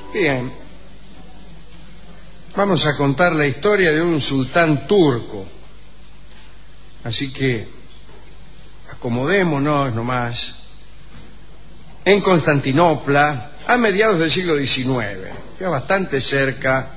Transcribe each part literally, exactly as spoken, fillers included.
Bien, vamos a contar la historia de un sultán turco. Así que acomodémonos nomás. En Constantinopla, a mediados del siglo diecinueve, ya bastante cerca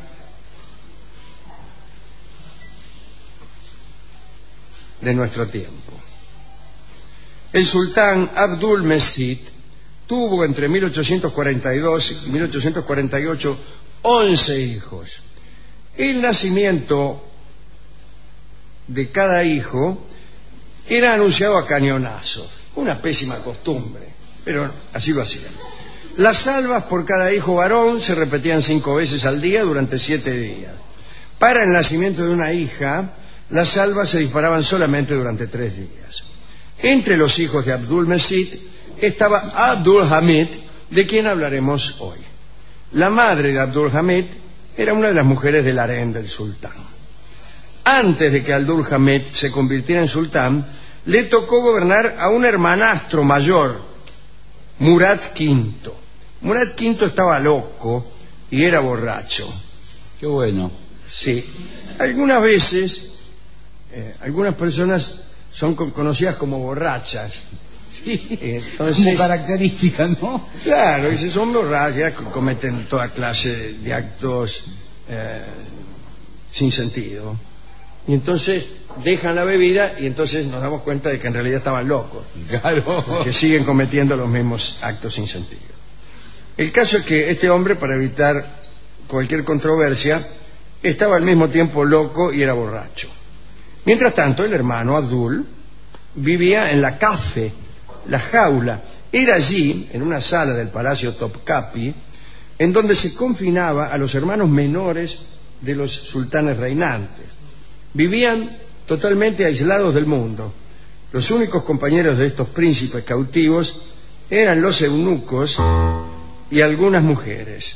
de nuestro tiempo. El sultán Abdülmecid tuvo entre mil ochocientos cuarenta y dos y mil ochocientos cuarenta y ocho once hijos. El nacimiento de cada hijo era anunciado a cañonazos, una pésima costumbre, pero así lo hacían. Las salvas por cada hijo varón se repetían cinco veces al día durante siete días. Para el nacimiento de una hija, las salvas se disparaban solamente durante tres días. Entre los hijos de Abdülmecid estaba Abdülhamid, de quien hablaremos hoy. La madre de Abdülhamid era una de las mujeres del harén del sultán. Antes de que Abdülhamid se convirtiera en sultán, le tocó gobernar a un hermanastro mayor, Murad quinto. Murad quinto estaba loco y era borracho. Qué bueno. Sí. Algunas veces, eh, algunas personas son conocidas como borrachas. Sí, entonces, como característica, ¿no? Claro, y si son borrachas, cometen toda clase de actos eh, sin sentido. Y entonces dejan la bebida y entonces nos damos cuenta de que en realidad estaban locos. Claro. Que siguen cometiendo los mismos actos sin sentido. El caso es que este hombre, para evitar cualquier controversia, estaba al mismo tiempo loco y era borracho. Mientras tanto, el hermano Abdul vivía en la cafe, la jaula. Era allí, en una sala del Palacio Topkapi, en donde se confinaba a los hermanos menores de los sultanes reinantes. Vivían totalmente aislados del mundo. Los únicos compañeros de estos príncipes cautivos eran los eunucos y algunas mujeres.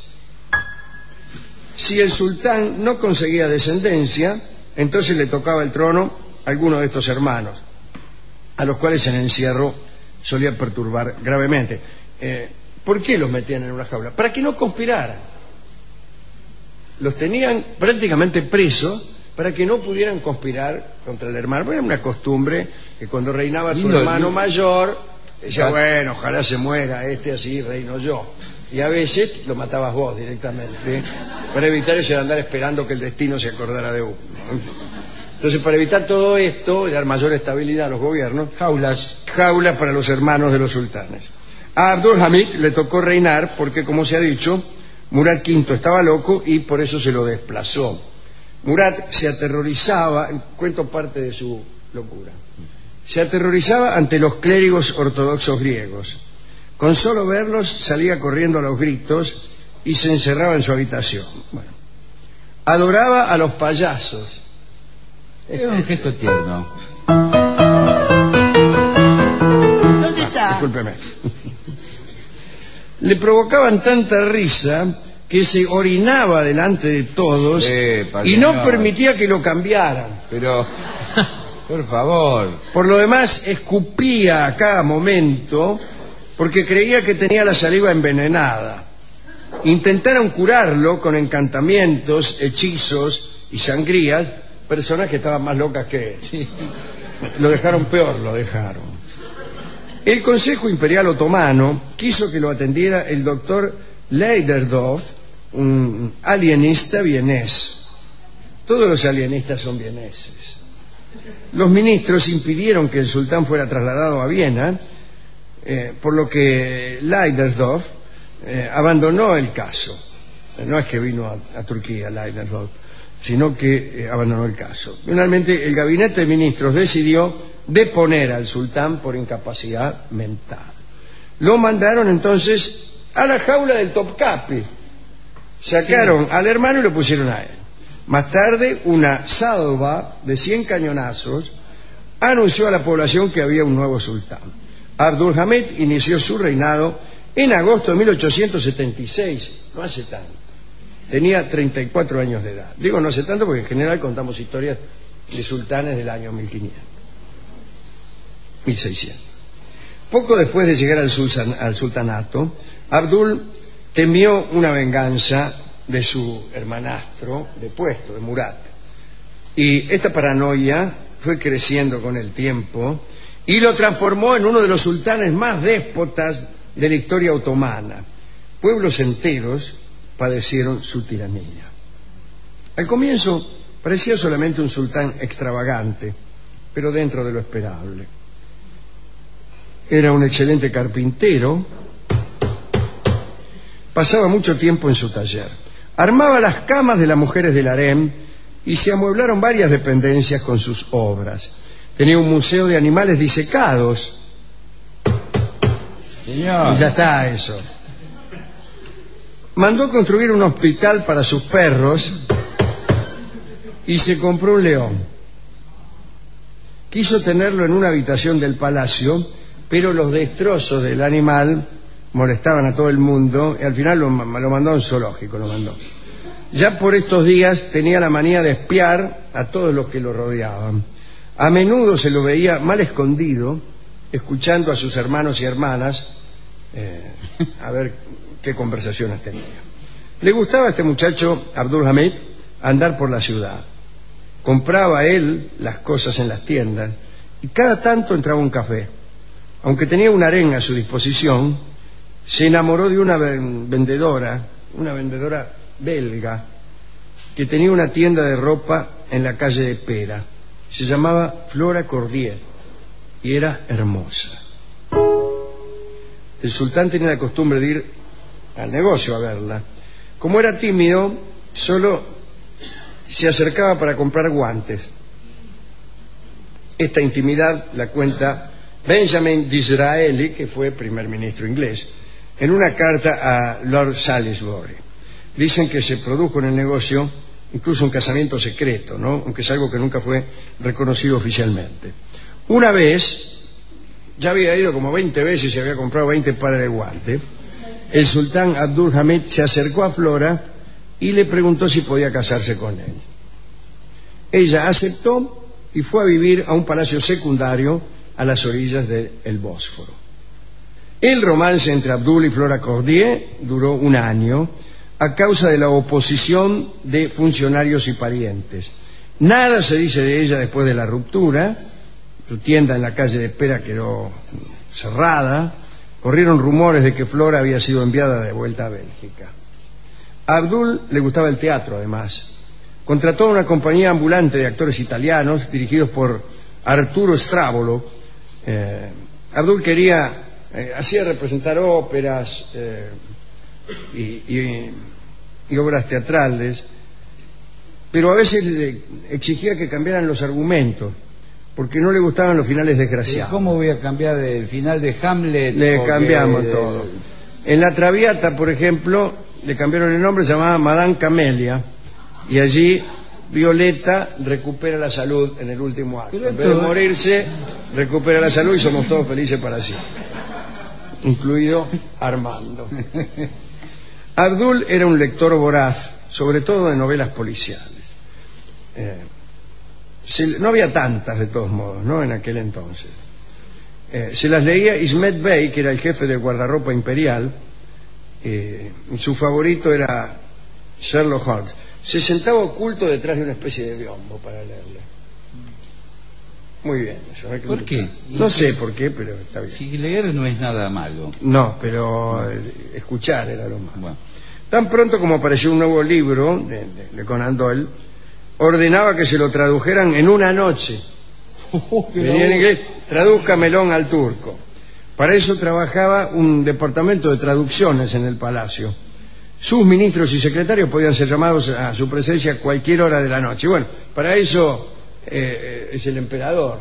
Si el sultán no conseguía descendencia, entonces le tocaba el trono a alguno de estos hermanos, a los cuales el encierro solía perturbar gravemente. Eh, ¿Por qué los metían en una jaula? Para que no conspiraran. Los tenían prácticamente presos para que no pudieran conspirar contra el hermano. Era una costumbre que cuando reinaba tu Lindo, hermano lindo. mayor, decía, bueno, ojalá se muera este, así reino yo. Y a veces lo matabas vos directamente, para evitar eso de andar esperando que el destino se acordara de uno. Entonces, para evitar todo esto y dar mayor estabilidad a los gobiernos, Jaulas. jaulas para los hermanos de los sultanes. A Abdülhamid le tocó reinar porque, como se ha dicho, Murad quinto estaba loco y por eso se lo desplazó. Murad se aterrorizaba, cuento parte de su locura, se aterrorizaba ante los clérigos ortodoxos griegos. Con solo verlos salía corriendo a los gritos y se encerraba en su habitación. Bueno, adoraba a los payasos. Era un gesto tierno. ¿Dónde está? Ah, discúlpeme. Le provocaban tanta risa que se orinaba delante de todos Eh, y no señor. permitía que lo cambiaran. Pero, por favor. Por lo demás, escupía a cada momento porque creía que tenía la saliva envenenada. Intentaron curarlo con encantamientos, hechizos y sangrías, personas que estaban más locas que él. Sí. Lo dejaron peor, lo dejaron. El Consejo Imperial Otomano quiso que lo atendiera el doctor Leiderdorf, un alienista vienés. Todos los alienistas son vieneses. Los ministros impidieron que el sultán fuera trasladado a Viena, eh, por lo que Leiderdorf eh, abandonó el caso. No es que vino a, a Turquía Leiderdorf, sino que eh, abandonó el caso. Finalmente, el gabinete de ministros decidió deponer al sultán por incapacidad mental. Lo mandaron entonces a la jaula del Topkapi. Sacaron sí. al hermano y lo pusieron a él. Más tarde, una salva de cien cañonazos anunció a la población que había un nuevo sultán. Abdülhamid inició su reinado en agosto de mil ochocientos setenta y seis, no hace tanto. Tenía treinta y cuatro años de edad. Digo no hace tanto porque en general contamos historias de sultanes del año mil quinientos, mil seiscientos. Poco después de llegar al, sultan, al sultanato, Abdul temió una venganza de su hermanastro depuesto, de Murat. Y esta paranoia fue creciendo con el tiempo y lo transformó en uno de los sultanes más déspotas de la historia otomana. Pueblos enteros padecieron su tiranía. Al comienzo parecía solamente un sultán extravagante, pero dentro de lo esperable. Era un excelente carpintero, pasaba mucho tiempo en su taller, armaba las camas de las mujeres del harem y se amueblaron varias dependencias con sus obras. Tenía un museo de animales disecados. Señor. Y ya está eso. Mandó construir un hospital para sus perros y se compró un león. Quiso tenerlo en una habitación del palacio, pero los destrozos del animal molestaban a todo el mundo y al final lo, lo mandó a un zoológico, lo mandó. Ya por estos días tenía la manía de espiar a todos los que lo rodeaban. A menudo se lo veía mal escondido, escuchando a sus hermanos y hermanas eh, a ver qué conversaciones tenía. Le gustaba a este muchacho, Abdul Hamid, andar por la ciudad. Compraba él las cosas en las tiendas y cada tanto entraba a un café. Aunque tenía un harén a su disposición, se enamoró de una vendedora, una vendedora belga, que tenía una tienda de ropa en la calle de Pera. Se llamaba Flora Cordier y era hermosa. El sultán tenía la costumbre de ir al negocio a verla. Como era tímido, solo se acercaba para comprar guantes. Esta intimidad la cuenta Benjamin Disraeli, que fue primer ministro inglés, en una carta a Lord Salisbury. Dicen que se produjo en el negocio incluso un casamiento secreto, ¿no? Aunque es algo que nunca fue reconocido oficialmente. Una vez, ya había ido como veinte veces y había comprado veinte pares de guantes, el sultán Abdul Hamid se acercó a Flora y le preguntó si podía casarse con él. Ella aceptó y fue a vivir a un palacio secundario a las orillas del Bósforo. El romance entre Abdul y Flora Cordier duró un año a causa de la oposición de funcionarios y parientes. Nada se dice de ella después de la ruptura. Su tienda en la calle de Pera quedó cerrada. Corrieron rumores de que Flora había sido enviada de vuelta a Bélgica. A Abdul le gustaba el teatro, además. Contrató una compañía ambulante de actores italianos dirigidos por Arturo Stravolo. Eh, Abdul quería, eh, hacía representar óperas eh, y, y, y obras teatrales, pero a veces le exigía que cambiaran los argumentos, porque no le gustaban los finales desgraciados. ¿Cómo voy a cambiar el final de Hamlet? Le Porque... cambiamos todo. En La Traviata, por ejemplo, le cambiaron el nombre, se llamaba Madame Camelia, y allí Violeta recupera la salud en el último acto. En vez de morirse, recupera la salud y somos todos felices para siempre, incluido Armando. Abdul era un lector voraz, sobre todo de novelas policiales. Eh, se, no había tantas, de todos modos, ¿no?, en aquel entonces. Eh, se las leía Ismet Bey, que era el jefe del guardarropa imperial. Eh, su favorito era Sherlock Holmes. Se sentaba oculto detrás de una especie de biombo para leerle. Muy bien. Eso, ¿eh? ¿Por qué? No sé por qué, pero está bien. Si leer no es nada malo. No, pero eh, escuchar era lo malo. Bueno. Tan pronto como apareció un nuevo libro de, de, de Conan Doyle, ordenaba que se lo tradujeran en una noche. Venía en inglés, tradúzcamelo al turco. Para eso trabajaba un departamento de traducciones en el palacio. Sus ministros y secretarios podían ser llamados a su presencia a cualquier hora de la noche. Bueno, para eso eh, es el emperador.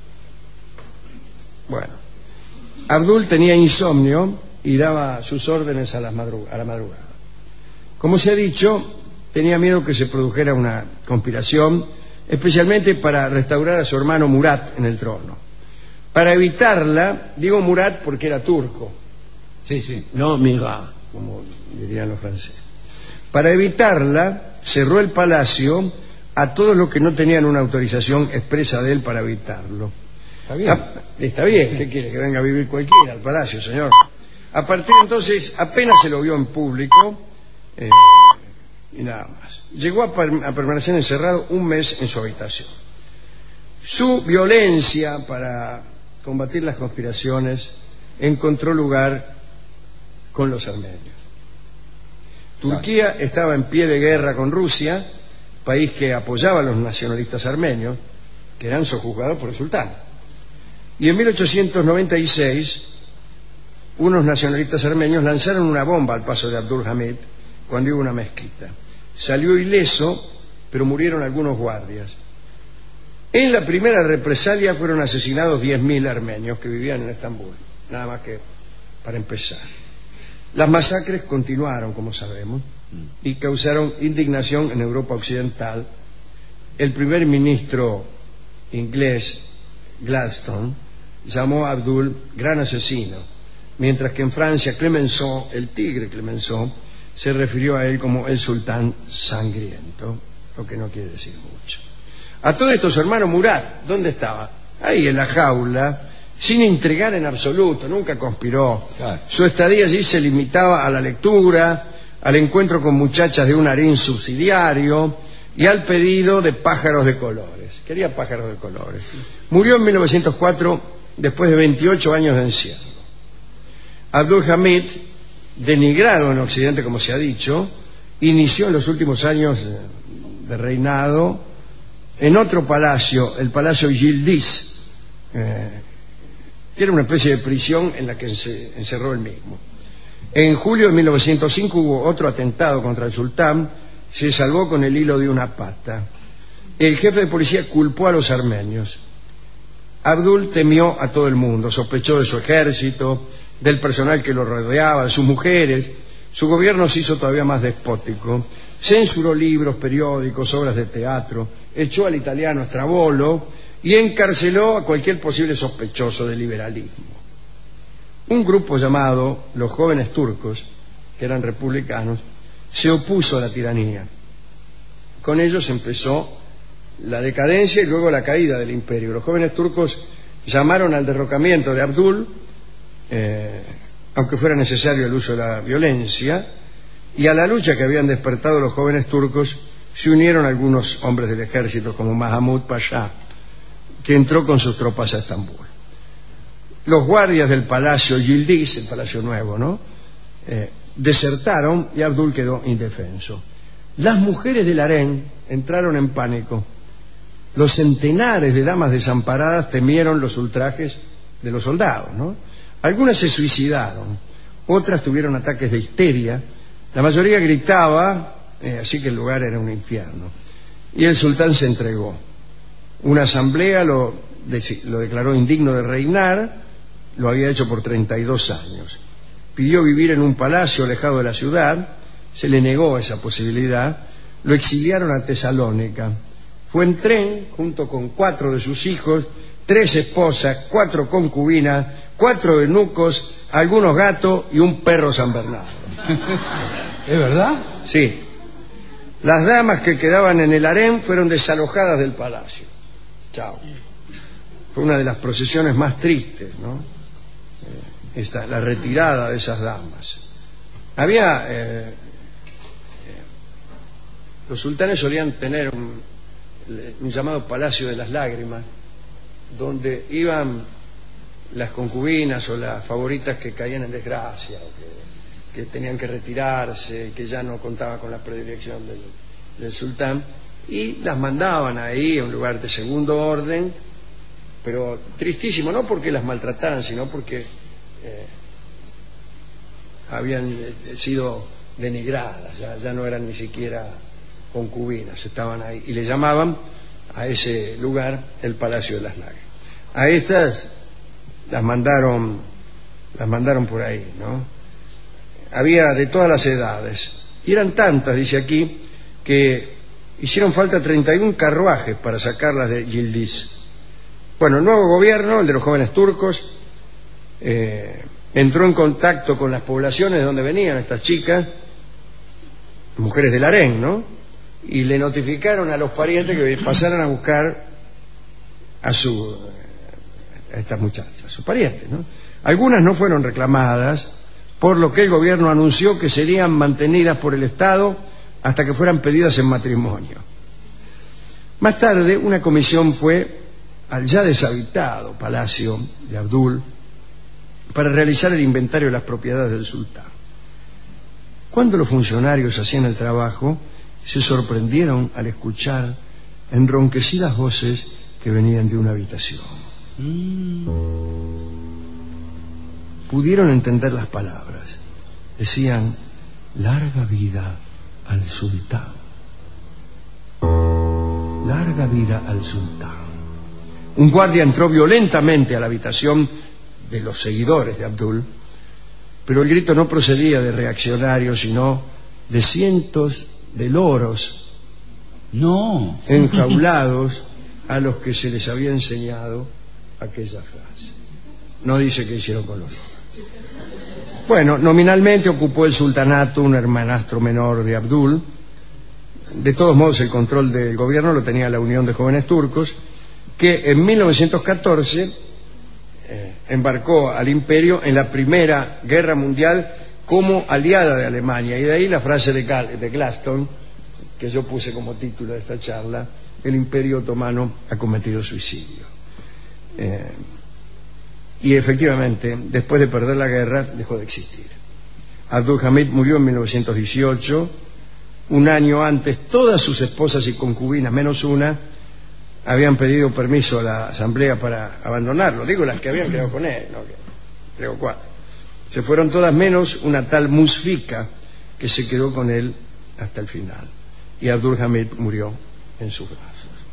Bueno, Abdul tenía insomnio y daba sus órdenes a, las madrug- a la madrugada. Como se ha dicho, tenía miedo que se produjera una conspiración, especialmente para restaurar a su hermano Murat en el trono. Para evitarla, digo Murat porque era turco. Sí, sí. No Murat, como dirían los franceses. Para evitarla, cerró el palacio a todos los que no tenían una autorización expresa de él para evitarlo. Está bien. Ah, está bien, ¿qué quiere? Que venga a vivir cualquiera al palacio, señor. A partir de entonces apenas se lo vio en público eh, y nada más. Llegó a, per a permanecer encerrado un mes en su habitación. Su violencia para combatir las conspiraciones encontró lugar con los armenios. Turquía estaba en pie de guerra con Rusia, país que apoyaba a los nacionalistas armenios, que eran sojuzgados por el sultán. Y en mil ochocientos noventa y seis, unos nacionalistas armenios lanzaron una bomba al paso de Abdul Hamid cuando iba a una mezquita. Salió ileso, pero murieron algunos guardias. En la primera represalia fueron asesinados diez mil armenios que vivían en Estambul, nada más que para empezar. Las masacres continuaron, como sabemos, y causaron indignación en Europa Occidental. El primer ministro inglés, Gladstone, llamó a Abdul gran asesino, mientras que en Francia Clemenceau, el tigre Clemenceau, se refirió a él como el sultán sangriento, lo que no quiere decir mucho. A todo esto su hermano Murat, ¿dónde estaba? Ahí en la jaula, sin intrigar en absoluto, nunca conspiró. Claro. Su estadía allí se limitaba a la lectura, al encuentro con muchachas de un harén subsidiario y al pedido de pájaros de colores. Quería pájaros de colores. Murió en mil novecientos cuatro después de veintiocho años de encierro. Abdul Hamid, denigrado en Occidente, como se ha dicho, inició en los últimos años de reinado en otro palacio, el Palacio Yildiz, eh, que era una especie de prisión en la que se encerró él mismo. En julio de mil novecientos cinco hubo otro atentado contra el sultán, se salvó con el hilo de una pata. El jefe de policía culpó a los armenios. Abdul temió a todo el mundo, sospechó de su ejército, del personal que lo rodeaba, de sus mujeres. Su gobierno se hizo todavía más despótico. Censuró libros, periódicos, obras de teatro, echó al italiano Strabolo y encarceló a cualquier posible sospechoso de liberalismo. Un grupo llamado los Jóvenes Turcos, que eran republicanos, se opuso a la tiranía. Con ellos empezó la decadencia y luego la caída del imperio. Los Jóvenes Turcos llamaron al derrocamiento de Abdul, eh, aunque fuera necesario el uso de la violencia, y a la lucha que habían despertado los jóvenes turcos se unieron algunos hombres del ejército, como Mahmud Pasha, que entró con sus tropas a Estambul. Los guardias del Palacio Yildiz, el Palacio Nuevo, ¿no? Eh, desertaron y Abdul quedó indefenso. Las mujeres del harén entraron en pánico. Los centenares de damas desamparadas temieron los ultrajes de los soldados, ¿no? Algunas se suicidaron, otras tuvieron ataques de histeria. La mayoría gritaba, eh, así que el lugar era un infierno. Y el sultán se entregó. Una asamblea lo, de, lo declaró indigno de reinar, lo había hecho por treinta y dos años. Pidió vivir en un palacio alejado de la ciudad, se le negó esa posibilidad, lo exiliaron a Tesalónica. Fue en tren, junto con cuatro de sus hijos, tres esposas, cuatro concubinas, cuatro eunucos, algunos gatos y un perro San Bernardo. ¿Es verdad? Sí. Las damas que quedaban en el harén fueron desalojadas del palacio. Chao. Fue una de las procesiones más tristes, ¿no? Eh, esta, la retirada de esas damas. Había... Eh, eh, los sultanes solían tener un, un llamado Palacio de las Lágrimas, donde iban las concubinas o las favoritas que caían en desgracia, o que, que tenían que retirarse, que ya no contaban con la predilección del, del sultán, y las mandaban ahí a un lugar de segundo orden, pero tristísimo, no porque las maltrataran, sino porque eh, habían sido denigradas, ya, ya no eran ni siquiera concubinas, estaban ahí, y le llamaban a ese lugar el Palacio de las Lágrimas. A estas las mandaron, las mandaron por ahí, ¿no? Había de todas las edades, y eran tantas, dice aquí, que hicieron falta treinta y un carruajes para sacarlas de Yildiz. Bueno, el nuevo gobierno, el de los jóvenes turcos, eh, entró en contacto con las poblaciones de donde venían estas chicas, mujeres del harén, ¿no? Y le notificaron a los parientes que pasaran a buscar a su a estas muchachas, a sus parientes, ¿no? Algunas no fueron reclamadas, por lo que el gobierno anunció que serían mantenidas por el Estado hasta que fueran pedidas en matrimonio. Más tarde, una comisión fue al ya deshabitado palacio de Abdul para realizar el inventario de las propiedades del sultán. Cuando los funcionarios hacían el trabajo, se sorprendieron al escuchar enronquecidas voces que venían de una habitación. Mm. Pudieron entender las palabras. Decían: larga vida al sultán. Larga vida al sultán. Un guardia entró violentamente a la habitación de los seguidores de Abdul, pero el grito no procedía de reaccionarios, sino de cientos de loros no enjaulados a los que se les había enseñado aquella frase. No dice qué hicieron con los loros. Bueno, nominalmente ocupó el sultanato un hermanastro menor de Abdul. De todos modos, el control del gobierno lo tenía la Unión de Jóvenes Turcos, que en mil novecientos catorce eh, embarcó al imperio en la Primera Guerra Mundial como aliada de Alemania. Y de ahí la frase de, Gal de Gladstone, que yo puse como título de esta charla: el Imperio Otomano ha cometido suicidio. Eh, y efectivamente, después de perder la guerra, dejó de existir. Abdul Hamid murió en mil novecientos dieciocho. Un año antes, todas sus esposas y concubinas, menos una, habían pedido permiso a la asamblea para abandonarlo. Digo, las que habían quedado con él, ¿no? Tres o cuatro. Se fueron todas menos una tal Musfika, que se quedó con él hasta el final. Y Abdul Hamid murió en sus brazos.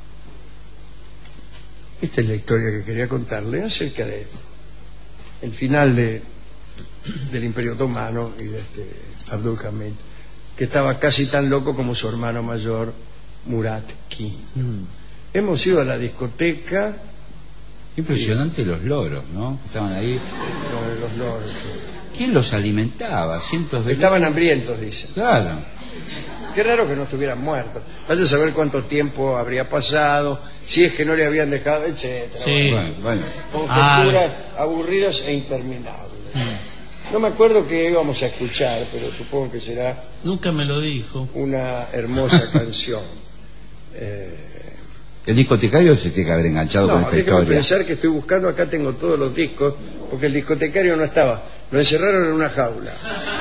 Esta es la historia que quería contarle acerca de el final de, del Imperio Otomano y de este Abdul Hamid, que estaba casi tan loco como su hermano mayor, Murat quinto. Mm. Hemos ido a la discoteca. Impresionante y... los loros, ¿no? Estaban ahí. Los, los loros. Sí. ¿Quién los alimentaba? Cientos de... Estaban hambrientos, dicen. Claro. Qué raro que no estuvieran muertos. Vaya a saber cuánto tiempo habría pasado, si es que no le habían dejado, etcétera. Sí. Bueno, bueno. Conjeturas ah. aburridas e interminables. Mm. No me acuerdo qué íbamos a escuchar, pero supongo que será... Nunca me lo dijo. Una hermosa canción. Eh... El discotecario se tiene que haber enganchado no, con esta historia. No, pensar que estoy buscando, acá tengo todos los discos, porque el discotecario no estaba. Lo encerraron en una jaula.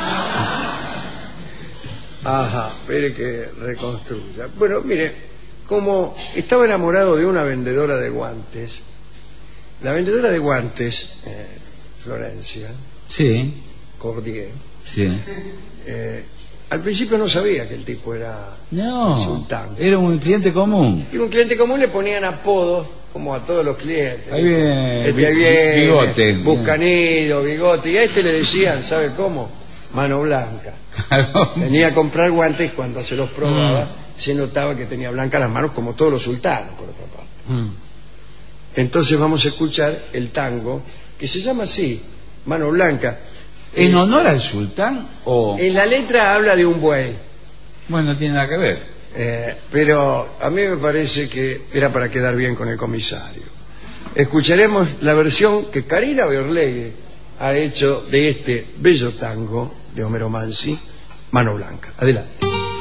Ajá, espere que reconstruya. Bueno, mire, como estaba enamorado de una vendedora de guantes, la vendedora de guantes, eh, Florencia, sí, Cordier, sí, eh, al principio no sabía que el tipo era no, sultán. Era un cliente común. Era un cliente común, le ponían apodos como a todos los clientes. Ahí viene, este ahí viene, bigote, Buscanido, bigote, y a este le decían, ¿sabe cómo? Mano blanca. Claro. Venía a comprar guantes y cuando se los probaba mm. se notaba que tenía blancas las manos, como todos los sultanos, por otra parte. Mm. Entonces vamos a escuchar el tango, que se llama así, Mano Blanca. ¿En honor al sultán o...? En la letra habla de un buey. Bueno, no tiene nada que ver. Eh, pero a mí me parece que era para quedar bien con el comisario. Escucharemos la versión que Karina Beorlegui ha hecho de este bello tango de Homero Mansi, Mano Blanca. Adelante.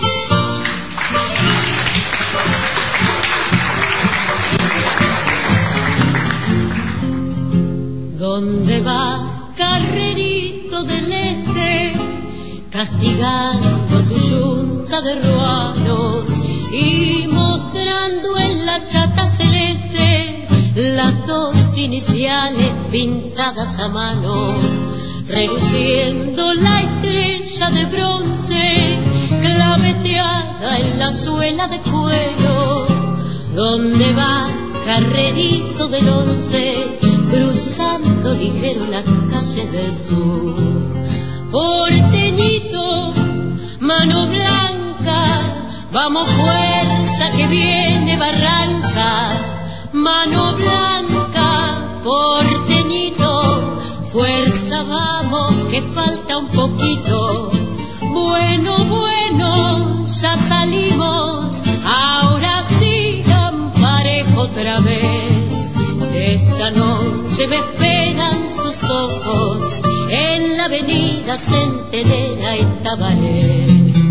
¿Dónde va, carrerito del este, castigando tu yunta de ruanos y mostrando en la chata celeste las dos iniciales pintadas a mano, reluciendo la estrella de bronce claveteada en la suela de cuero? ¿Dónde va, carrerito del once, cruzando ligero la calle del sur? Porteñito, mano blanca, vamos fuerza que viene Barranca. Mano blanca, porteñito, fuerza vamos que falta un poquito. Bueno, bueno, ya salimos, ahora sigan parejo otra vez. Esta noche me esperan sus ojos, en la avenida Centenera y Tabaré.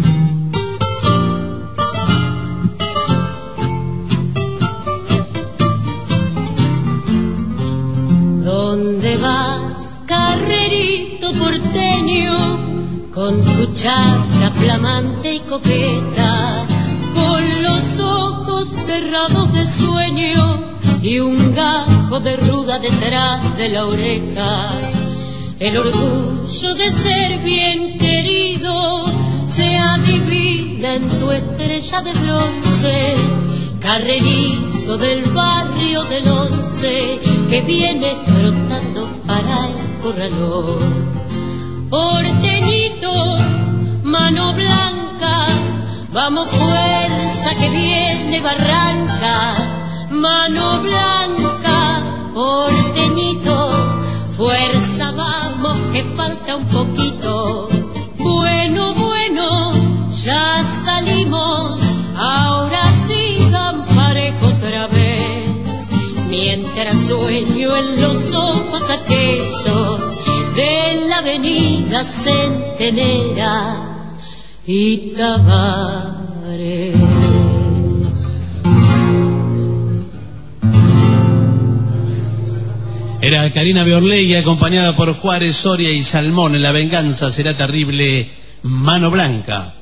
¿Dónde vas, carrerito porteño? Con tu chacra flamante y coqueta, con los ojos cerrados de sueño y un gajo de ruda detrás de la oreja. El orgullo de ser bien querido se adivina en tu estrella de bronce, carrerito del barrio del Once que viene trotando para el corralón. Porteñito, mano blanca, vamos fuerza que viene barranca. Mano blanca, porteñito, fuerza vamos que falta un poquito. Bueno, bueno, ya salimos, ahora sigan parejo otra vez. Mientras sueño en los ojos aquellos de la avenida Centenera y Tabaré. Era Karina Beorlegui acompañada por Juárez, Soria y Salmón en La venganza será terrible, Mano Blanca.